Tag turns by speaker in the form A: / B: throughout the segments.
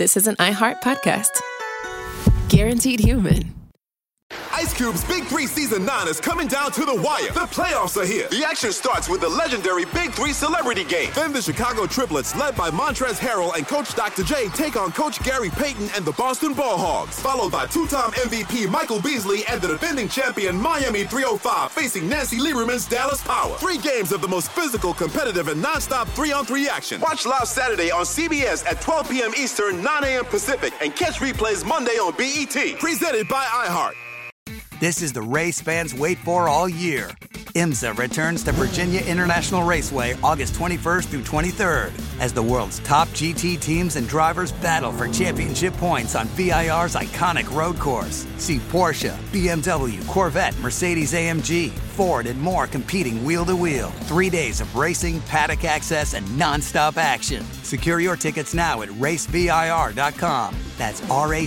A: this is an iHeart podcast. Guaranteed human.
B: Ice Cube's Big 3 Season 9 is coming down to the wire. The playoffs are here. The action starts with the legendary Big 3 Celebrity Game. Then the Chicago Triplets, led by Montrezl Harrell and Coach Dr. J, take on Coach Gary Payton and the Boston Ball Hogs. Followed by two-time MVP Michael Beasley and the defending champion Miami 305 facing Nancy Lieberman's Dallas Power. 3 games of the most physical, competitive, and non-stop 3-on-3 action. Watch live Saturday on CBS at 12 p.m. Eastern, 9 a.m. Pacific, and catch replays Monday on BET. Presented by iHeart.
C: This is the race fans wait for all year. IMSA returns to Virginia International Raceway August 21st through 23rd as the world's top GT teams and drivers battle for championship points on VIR's iconic road course. See Porsche, BMW, Corvette, Mercedes-AMG, Ford, and more competing wheel-to-wheel. 3 days of racing, paddock access, and non-stop action. Secure your tickets now at racevir.com. That's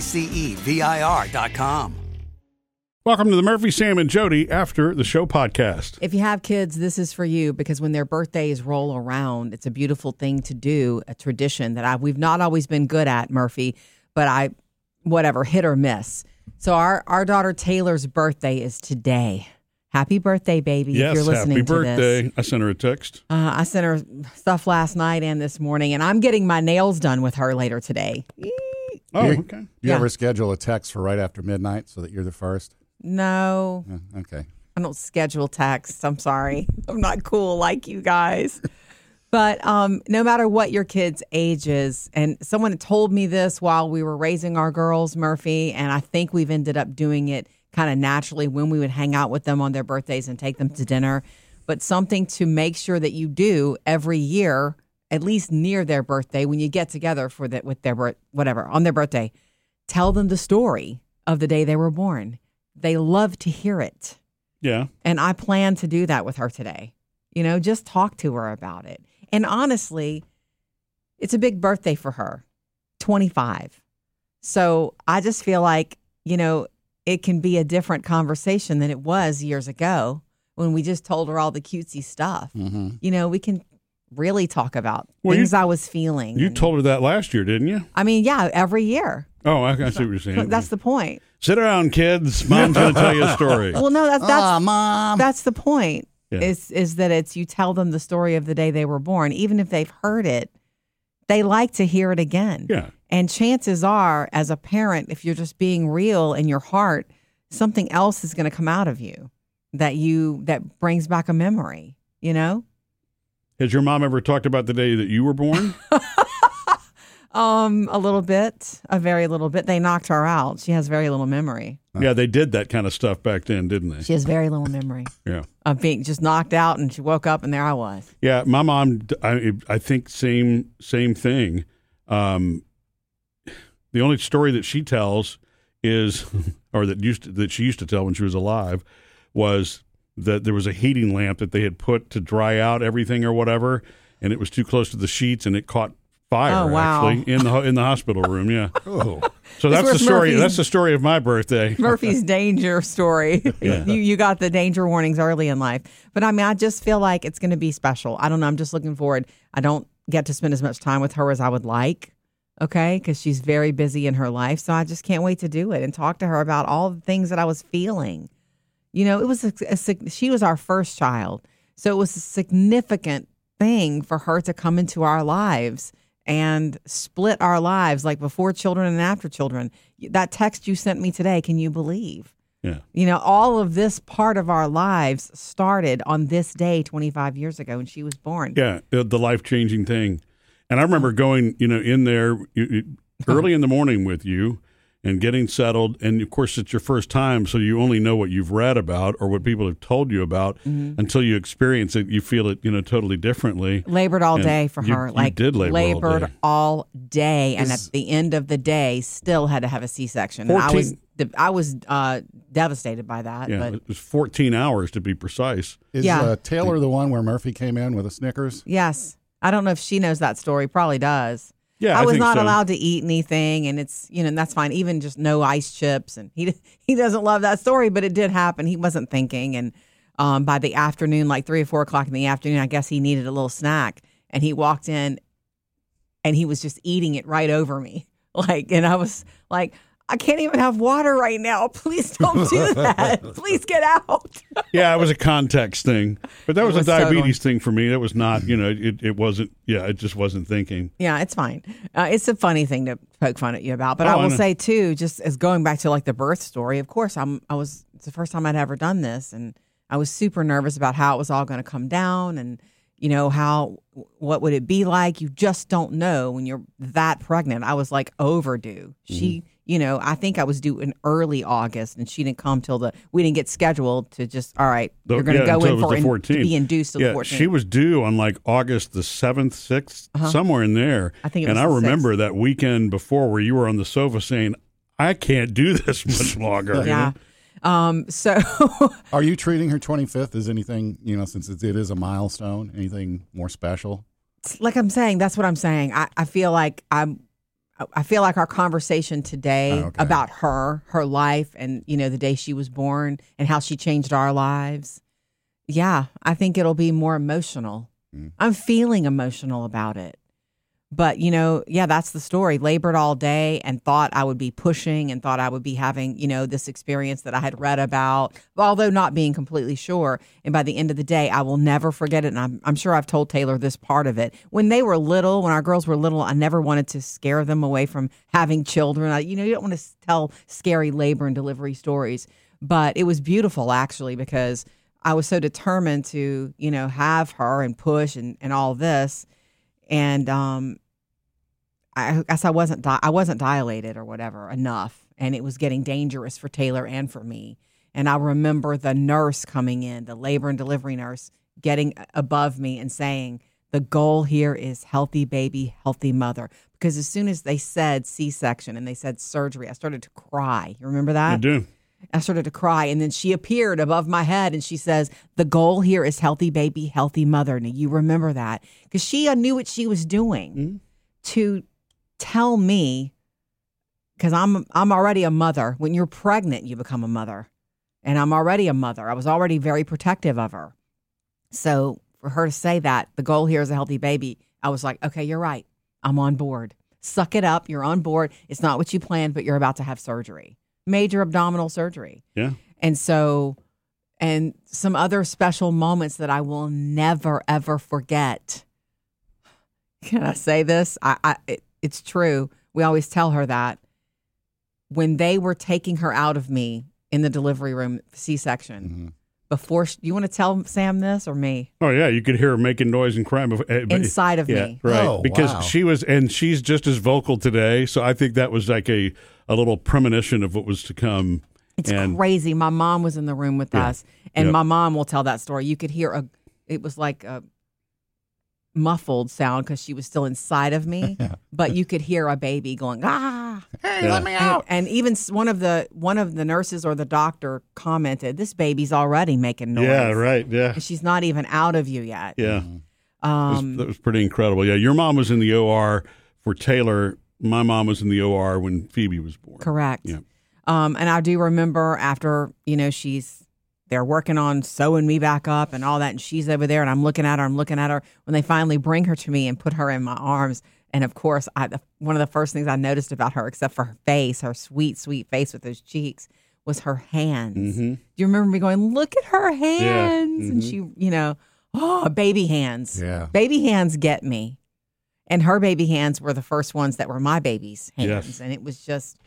C: RACEVIR.com.
D: Welcome to the Murphy, Sam, and Jody After the Show podcast.
E: If you have kids, this is for you because when their birthdays roll around, it's a beautiful thing to do, a tradition that we've not always been good at, Murphy, but hit or miss. So our daughter Taylor's birthday is today. Happy birthday, baby,
D: yes,
E: if you're listening
D: happy birthday.
E: To this.
D: I sent her a text.
E: I sent her stuff last night and this morning, and I'm getting my nails done with her later today.
D: Oh, okay.
F: Do you ever schedule a text for right after midnight so that you're the first?
E: No.
F: Okay.
E: I don't schedule texts. I'm sorry. I'm not cool like you guys. But no matter what your kid's age is, and someone told me this while we were raising our girls, Murphy, and I think we've ended up doing it kind of naturally when we would hang out with them on their birthdays and take them to dinner. But something to make sure that you do every year, at least near their birthday, when you get together for that with their on their birthday, tell them the story of the day they were born. They love to hear it.
D: Yeah.
E: And I plan to do that with her today. Just talk to her about it. And honestly, it's a big birthday for her, 25. So I just feel like, it can be a different conversation than it was years ago when we just told her all the cutesy stuff. Mm-hmm. We can really talk about things I was feeling.
D: You told her that last year, didn't you?
E: I mean, yeah, every year.
D: Oh, I see what you're saying.
E: That's the point.
D: Sit around, kids. Mom's going to tell you a story.
E: Well, no, that's
F: Mom.
E: That's the point.
D: Yeah.
E: Is that it's you tell them the story of the day they were born, even if they've heard it, they like to hear it again.
D: Yeah.
E: And chances are, as a parent, if you're just being real in your heart, something else is going to come out of you that brings back a memory.
D: Has your mom ever talked about the day that you were born?
E: A little bit, a very little bit. They knocked her out. She has very little memory.
D: Yeah, they did that kind of stuff back then, didn't they?
E: She has very little memory.
D: Yeah.
E: Of being just knocked out, and she woke up, and there I was.
D: Yeah, my mom, I think same thing. The only story that she tells is, or that she used to tell when she was alive, was that there was a heating lamp that they had put to dry out everything or whatever, and it was too close to the sheets, and it caught fire actually in the hospital room. Yeah.
F: Oh.
D: So that's the story. That's the story of my birthday.
E: Murphy's danger story.
D: Yeah.
E: You got the danger warnings early in life. But I mean, I just feel like it's going to be special. I don't know. I'm just looking forward. I don't get to spend as much time with her as I would like. Okay. Because she's very busy in her life. So I just can't wait to do it and talk to her about all the things that I was feeling. It was she was our first child. So it was a significant thing for her to come into our lives and split our lives, like before children and after children. That text you sent me today, can you believe?
D: Yeah.
E: All of this part of our lives started on this day 25 years ago when she was born.
D: Yeah, the life-changing thing. And I remember going, in there early in the morning with you and getting settled. And, of course, it's your first time, so you only know what you've read about or what people have told you about until you experience it. You feel it, totally differently.
E: Labored all day for her.
D: You did labored
E: all day. And at the end of the day, still had to have a C-section. And I was devastated by that.
D: Yeah,
E: but
D: it was 14 hours to be precise.
F: Is Taylor the one where Murphy came in with a Snickers?
E: Yes. I don't know if she knows that story. Probably does.
D: Yeah,
E: I was
D: think
E: not
D: so.
E: allowed to eat anything, and it's and that's fine. Even just no ice chips, and he doesn't love that story, but it did happen. He wasn't thinking, and by the afternoon, like 3 or 4 o'clock in the afternoon, I guess he needed a little snack, and he walked in, and he was just eating it right over me. Like, and I was like, I can't even have water right now. Please don't do that. Please get out.
D: Yeah, it was a context thing. But that was a
E: was
D: diabetes thing for me. That was not, it wasn't, it just wasn't thinking.
E: Yeah, it's fine. It's a funny thing to poke fun at you about. But I
D: I
E: will
D: know.
E: say, too, just as going back to like the birth story, of course, it's the first time I'd ever done this. And I was super nervous about how it was all going to come down and, what would it be like? You just don't know when you're that pregnant. I was like overdue. She, I think I was due in early August and she didn't come we didn't get scheduled to just, all right, you're going to go
D: until
E: in
D: it
E: for
D: was the
E: to
D: 14th.
E: be induced to the 14th.
D: She was due on like August the 7th, 6th, somewhere in there.
E: I think it
D: and
E: was
D: I
E: the
D: remember
E: 6th.
D: that weekend before where you were on the sofa saying, I can't do this much longer.
E: Yeah. So
F: Are you treating her 25th as anything, since it is a milestone, anything more special?
E: like I'm saying, that's what I'm saying. I feel like I feel like our conversation today about her life, and the day she was born and how she changed our lives. Yeah, I think it'll be more emotional. I'm feeling emotional about it. But, that's the story. Labored all day and thought I would be pushing and thought I would be having, this experience that I had read about, although not being completely sure. And by the end of the day, I will never forget it. And I'm sure I've told Taylor this part of it. When they were little, when our girls were little, I never wanted to scare them away from having children. You don't want to tell scary labor and delivery stories. But it was beautiful, actually, because I was so determined to, have her and push and all this. And I guess I wasn't dilated or whatever enough, and it was getting dangerous for Taylor and for me. And I remember the nurse coming in, the labor and delivery nurse, getting above me and saying, the goal here is healthy baby, healthy mother. Because as soon as they said C-section and they said surgery, I started to cry. You remember that?
D: I do.
E: I started to cry, and then she appeared above my head, and she says, the goal here is healthy baby, healthy mother. Now, you remember that, because she knew what she was doing to tell me, because I'm already a mother. When you're pregnant, you become a mother, and I'm already a mother. I was already very protective of her. So for her to say that, the goal here is a healthy baby, I was like, okay, you're right. I'm on board. Suck it up. You're on board. It's not what you planned, but you're about to have surgery. Major abdominal surgery.
D: Yeah.
E: And so, and some other special moments that I will never, ever forget. Can I say this? It's true. We always tell her that. When they were taking her out of me in the delivery room, C-section, before, you want to tell Sam this or me?
D: Oh, yeah. You could hear her making noise and crying.
E: Inside of me.
D: Right.
F: Oh,
D: because
F: wow.
D: she's just as vocal today. So I think that was like a little premonition of what was to come.
E: It's crazy. My mom was in the room with us, and my mom will tell that story. You could hear it was like a muffled sound because she was still inside of me, but you could hear a baby going, hey, let me out. And even one of the nurses or the doctor commented, this baby's already making noise.
D: Yeah, right. Yeah.
E: And she's not even out of you yet.
D: Yeah. That was pretty incredible. Yeah. Your mom was in the OR for Taylor. My mom was in the OR when Phoebe was born.
E: Correct.
D: Yeah.
E: And I do remember after, they're working on sewing me back up and all that, and she's over there, and I'm looking at her when they finally bring her to me and put her in my arms. And of course, one of the first things I noticed about her, except for her face, her sweet, sweet face with those cheeks, was her hands. Do you remember me going, look at her hands? And she, baby hands.
F: Yeah.
E: Baby hands get me. And her baby hands were the first ones that were my baby's hands.
D: Yes.
E: And it was just,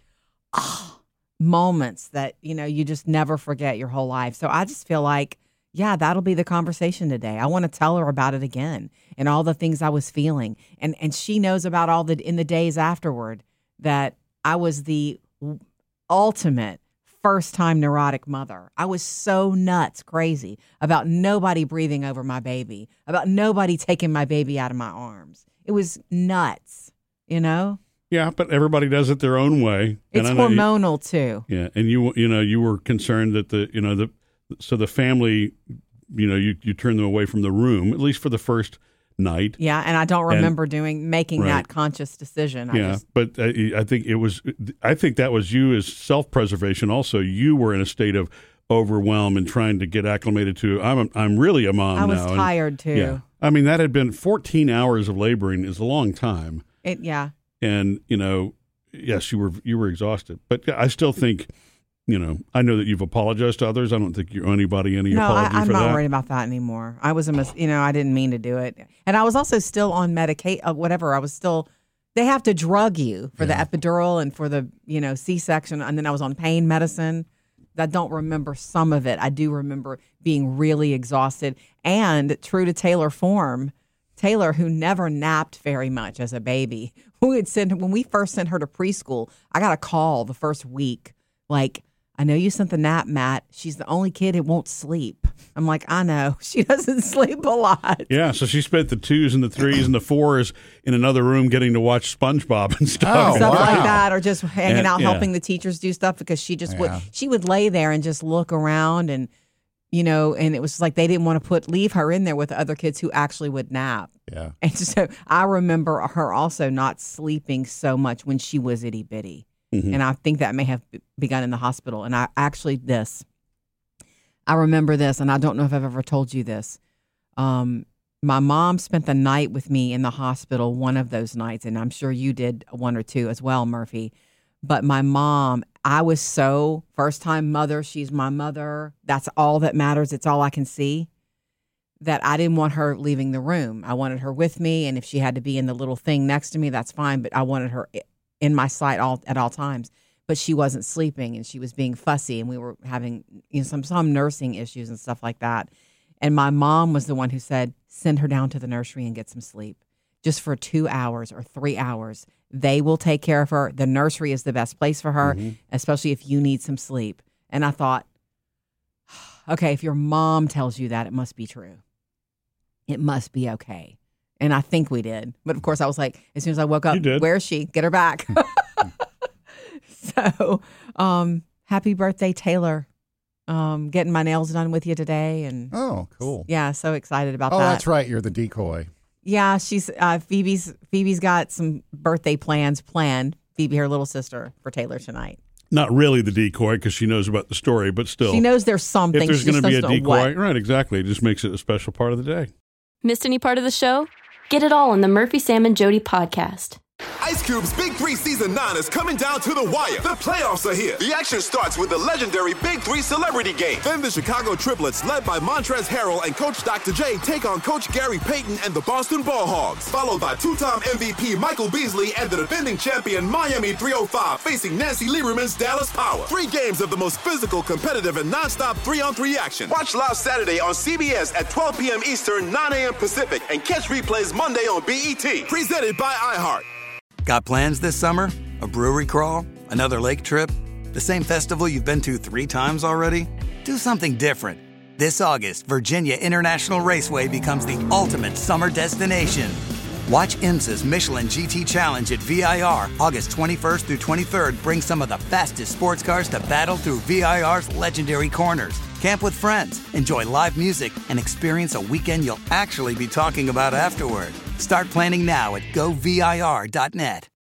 E: moments that, you just never forget your whole life. So I just feel like, that'll be the conversation today. I want to tell her about it again and all the things I was feeling. And she knows about in the days afterward that I was the ultimate first-time neurotic mother. I was so nuts crazy about nobody breathing over my baby, about nobody taking my baby out of my arms. It was nuts,
D: Yeah, but everybody does it their own way.
E: It's hormonal too.
D: Yeah, and you were concerned that the family, you turned them away from the room, at least for the first night.
E: Yeah, and I don't remember making that conscious decision.
D: But I think that was you as self-preservation. Also, you were in a state of overwhelm and trying to get acclimated to. I'm really a mom now.
E: I was tired too.
D: Yeah, I mean that had been 14 hours of laboring is a long time.
E: Yeah.
D: And, yes, you were exhausted. But I still think, I know that you've apologized to others. I don't think you owe anybody any apology
E: I'm
D: for that.
E: not worried about that anymore. I was I didn't mean to do it. And I was also still on Medicaid, whatever. I was still, they have to drug you for the epidural and for the, C-section. And then I was on pain medicine. I don't remember some of it. I do remember being really exhausted. And true to Taylor form, Taylor, who never napped very much as a baby, when we first sent her to preschool, I got a call the first week, like, I know you sent the nap, Matt. She's the only kid who won't sleep. I'm like, I know. She doesn't sleep a lot.
D: Yeah, so she spent the 2s and the 3s and the 4s in another room getting to watch SpongeBob and stuff.
E: Stuff like that, or just hanging out helping the teachers do stuff, because she just would lay there and just look around, and and it was like they didn't want to leave her in there with the other kids who actually would nap. Yeah. And so I remember her also not sleeping so much when she was itty bitty. Mm-hmm. And I think that may have begun in the hospital. And I remember this, and I don't know if I've ever told you this. My mom spent the night with me in the hospital one of those nights, and I'm sure you did one or two as well, Murphy. But my mom, I was so first-time mother. She's my mother. That's all that matters. It's all I can see. That I didn't want her leaving the room. I wanted her with me, and if she had to be in the little thing next to me, that's fine. But I wanted her in my sight at all times. But she wasn't sleeping, and she was being fussy, and we were having some nursing issues and stuff like that. And my mom was the one who said, send her down to the nursery and get some sleep. Just for 2 hours or 3 hours. They will take care of her. The nursery is the best place for her, especially if you need some sleep. And I thought, okay, if your mom tells you that, it must be true. It must be okay. And I think we did. But of course, I was like, as soon as I woke up, where is she? Get her back. So, happy birthday, Taylor. Getting my nails done with you today. And
F: oh, cool.
E: Yeah, so excited about that.
F: Oh, that's right. You're the decoy.
E: Yeah, she's Phoebe's got some birthday planned. Phoebe, her little sister, for Taylor tonight.
D: Not really the decoy, because she knows about the story, but still.
E: She knows there's something.
D: If there's going to be a decoy,
E: what?
D: Right, exactly. It just makes it a special part of the day.
G: Missed any part of the show? Get it all on the Murphy, Sam, and Jody podcast.
B: Ice Cube's Big 3 Season 9 is coming down to the wire. The playoffs are here. The action starts with the legendary Big 3 Celebrity Game. Then the Chicago Triplets, led by Montrezl Harrell and Coach Dr. J, take on Coach Gary Payton and the Boston Ball Hogs. Followed by two-time MVP Michael Beasley and the defending champion Miami 305 facing Nancy Lieberman's Dallas Power. 3 games of the most physical, competitive, and nonstop 3-on-3 action. Watch live Saturday on CBS at 12 p.m. Eastern, 9 a.m. Pacific, and catch replays Monday on BET. Presented by iHeart.
C: Got plans this summer? A brewery crawl? Another lake trip? The same festival you've been to 3 times already? Do something different. This August, Virginia International Raceway becomes the ultimate summer destination. Watch IMSA's Michelin GT Challenge at VIR August 21st through 23rd. Bring some of the fastest sports cars to battle through VIR's legendary corners. Camp with friends, enjoy live music, and experience a weekend you'll actually be talking about afterward. Start planning now at govir.net.